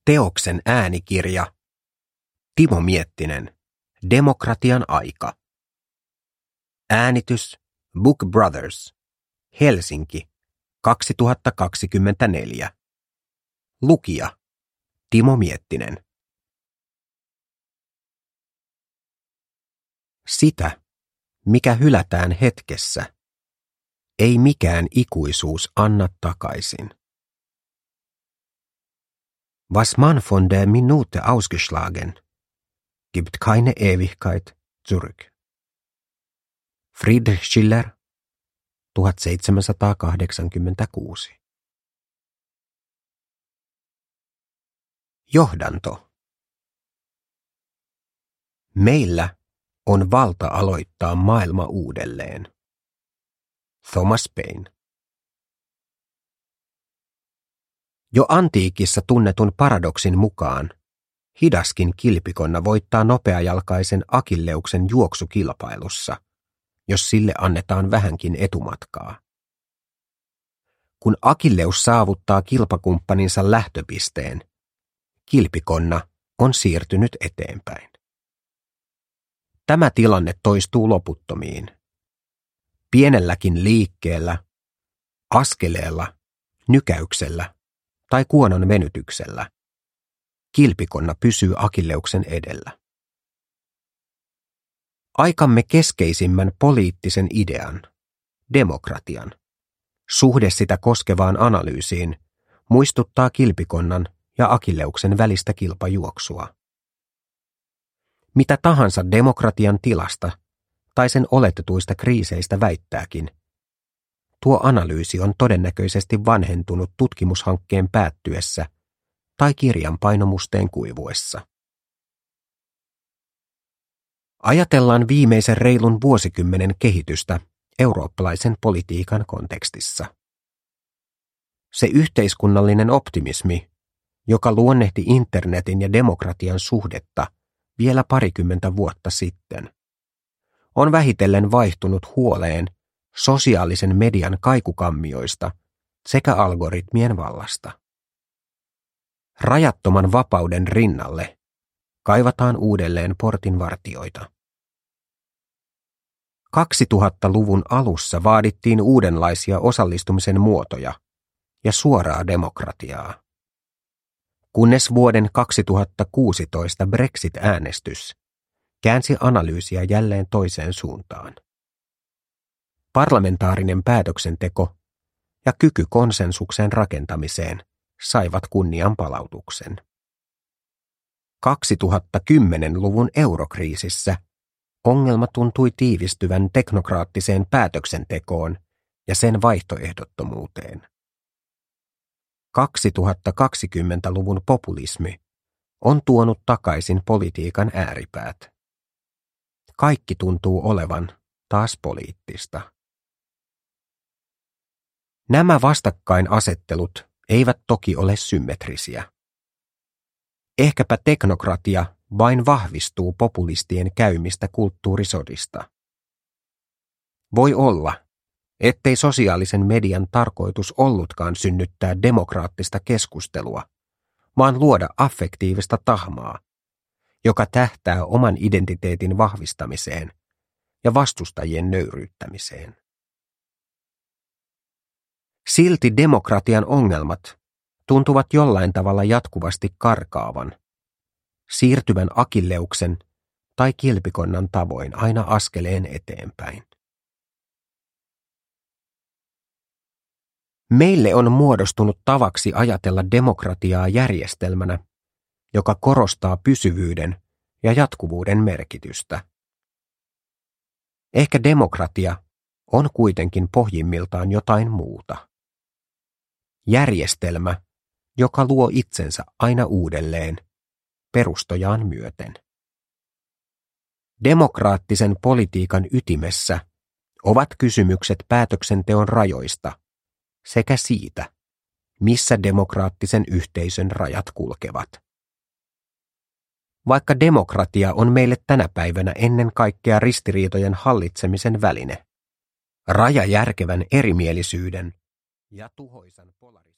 Teoksen äänikirja. Timo Miettinen. Demokratian aika. Äänitys Book Brothers. Helsinki. 2024. Lukija Timo Miettinen. Sitä, mikä hylätään hetkessä, ei mikään ikuisuus anna takaisin. Was man von der Minute ausgeschlagen, gibt keine Ewigkeit zurück. Friedrich Schiller, 1786. Johdanto. Meillä on valta aloittaa maailma uudelleen. Thomas Paine. Jo antiikissa tunnetun paradoksin mukaan hidaskin kilpikonna voittaa nopeajalkaisen Akilleuksen juoksukilpailussa, jos sille annetaan vähänkin etumatkaa. Kun Akilleus saavuttaa kilpakumppaninsa lähtöpisteen, kilpikonna on siirtynyt eteenpäin. Tämä tilanne toistuu loputtomiin. Pienelläkin liikkeellä, askeleella, nykäyksellä tai kuonon venytyksellä kilpikonna pysyy Akilleuksen edellä. Aikamme keskeisimmän poliittisen idean, demokratian, suhde sitä koskevaan analyysiin muistuttaa kilpikonnan ja Akilleuksen välistä kilpajuoksua. Mitä tahansa demokratian tilasta tai sen oletetuista kriiseistä väittääkin, tuo analyysi on todennäköisesti vanhentunut tutkimushankkeen päättyessä tai kirjan painomusteen kuivuessa. Ajatellaan viimeisen reilun vuosikymmenen kehitystä eurooppalaisen politiikan kontekstissa. Se yhteiskunnallinen optimismi, joka luonnehti internetin ja demokratian suhdetta vielä parikymmentä vuotta sitten, on vähitellen vaihtunut huoleen sosiaalisen median kaikukammioista sekä algoritmien vallasta. Rajattoman vapauden rinnalle kaivataan uudelleen portinvartijoita. 2000-luvun alussa vaadittiin uudenlaisia osallistumisen muotoja ja suoraa demokratiaa. Kunnes vuoden 2016 Brexit-äänestys käänsi analyysiä jälleen toiseen suuntaan. Parlamentaarinen päätöksenteko ja kyky konsensuksen rakentamiseen saivat kunnianpalautuksen. 2010-luvun eurokriisissä ongelma tuntui tiivistyvän teknokraattiseen päätöksentekoon ja sen vaihtoehdottomuuteen. 2020-luvun populismi on tuonut takaisin politiikan ääripäät. Kaikki tuntuu olevan taas poliittista. Nämä vastakkainasettelut eivät toki ole symmetrisiä. Ehkäpä teknokratia vain vahvistuu populistien käymistä kulttuurisodista. Voi olla, ettei sosiaalisen median tarkoitus ollutkaan synnyttää demokraattista keskustelua, vaan luoda affektiivista tahmaa, joka tähtää oman identiteetin vahvistamiseen ja vastustajien nöyryyttämiseen. Silti demokratian ongelmat tuntuvat jollain tavalla jatkuvasti karkaavan, siirtyvän Akilleuksen tai kilpikonnan tavoin aina askeleen eteenpäin. Meille on muodostunut tavaksi ajatella demokratiaa järjestelmänä, joka korostaa pysyvyyden ja jatkuvuuden merkitystä. Ehkä demokratia on kuitenkin pohjimmiltaan jotain muuta. Järjestelmä, joka luo itsensä aina uudelleen, perustojaan myöten. Demokraattisen politiikan ytimessä ovat kysymykset päätöksenteon rajoista sekä siitä, missä demokraattisen yhteisön rajat kulkevat. Vaikka demokratia on meille tänä päivänä ennen kaikkea ristiriitojen hallitsemisen väline, raja järkevän erimielisyyden ja tuhoisan polarisaation